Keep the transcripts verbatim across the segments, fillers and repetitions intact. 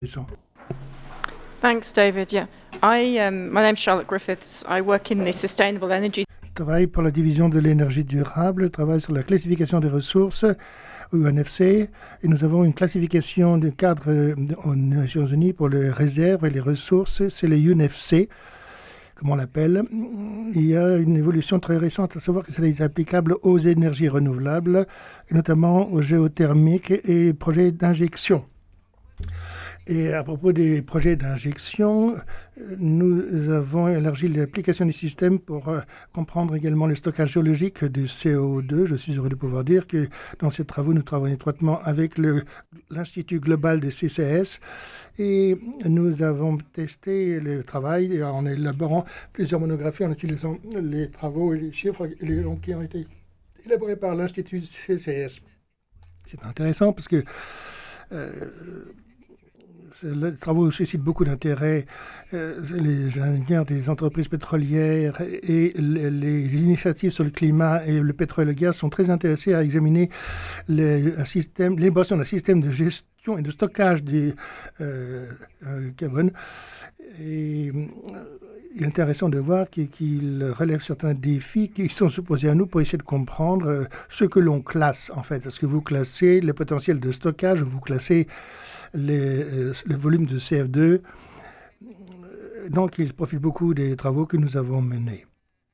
Thanks, David. Yeah, I um, my name's Charlotte Griffiths. I work in the Sustainable Energy. Je travaille pour la division de l'énergie durable, je travaille sur la classification des ressources, U N F C, et nous avons une classification de cadre aux Nations Unies pour les réserves et les ressources, c'est le U N F C, comme on l'appelle. Il y a une évolution très récente, à savoir que c'est applicable aux énergies renouvelables, et notamment aux géothermiques et projets d'injection. Et à propos des projets d'injection, nous avons élargi l'application du système pour euh, comprendre également le stockage géologique du C O deux. Je suis heureux de pouvoir dire que dans ces travaux, nous travaillons étroitement avec l'Institut global des C C S et nous avons testé le travail en élaborant plusieurs monographies en utilisant les travaux et les chiffres les, donc, qui ont été élaborés par l'Institut C C S. C'est intéressant parce que euh, les travaux suscitent beaucoup d'intérêt. Euh, les ingénieurs des entreprises pétrolières et les, les initiatives sur le climat et le pétrole et le gaz sont très intéressés à examiner l'évolution d'un système de gestion et de stockage du euh, euh, carbone. Et euh, il est intéressant de voir qu'il qu relève certains défis qui sont supposés à nous pour essayer de comprendre euh, ce que l'on classe en fait. Est-ce que vous classez le potentiel de stockage ou vous classez les, euh, le volume de C F deux? Donc, il profite beaucoup des travaux que nous avons menés.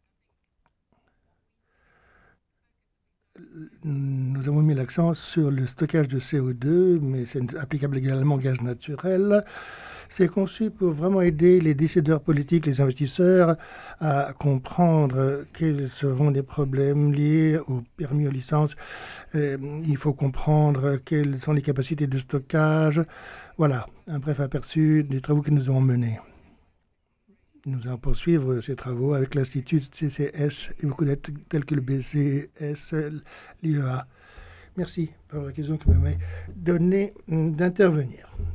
Nous avons mis l'accent sur le stockage de C O deux, mais c'est applicable également au gaz naturel. C'est conçu pour vraiment aider les décideurs politiques, les investisseurs, à comprendre quels seront les problèmes liés aux permis aux licences. Euh, il faut comprendre quelles sont les capacités de stockage. Voilà, un bref aperçu des travaux que nous avons menés. Nous allons poursuivre ces travaux avec l'Institut C C S et beaucoup d'aides telles que le B C S, l'I E A. Merci pour la question que vous m'avez donnée d'intervenir.